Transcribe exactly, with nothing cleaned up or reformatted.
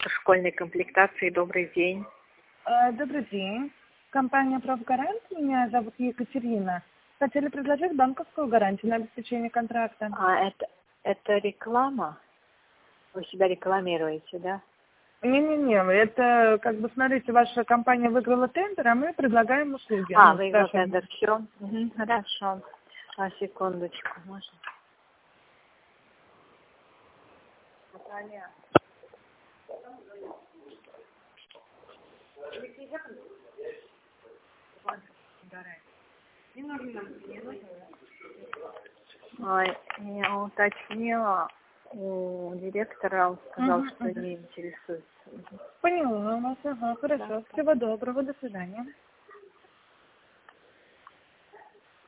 центр школьной комплектации. Добрый день. Э, Добрый день. Компания «Профгарант». Меня зовут Екатерина. Хотели предложить банковскую гарантию на обеспечение контракта. А, это, это реклама? Вы себя рекламируете, да? Не-не-не, это, как бы, смотрите, ваша компания выиграла тендер, а мы предлагаем услуги. А, Ну, выиграл скажем. тендер, все. Угу, хорошо. А, секундочку, можно? Ой, я уточнила у директора, он сказал, Мгм, что мгм. не интересуется. Поняла вас, ага, хорошо. Да. Всего доброго, до свидания.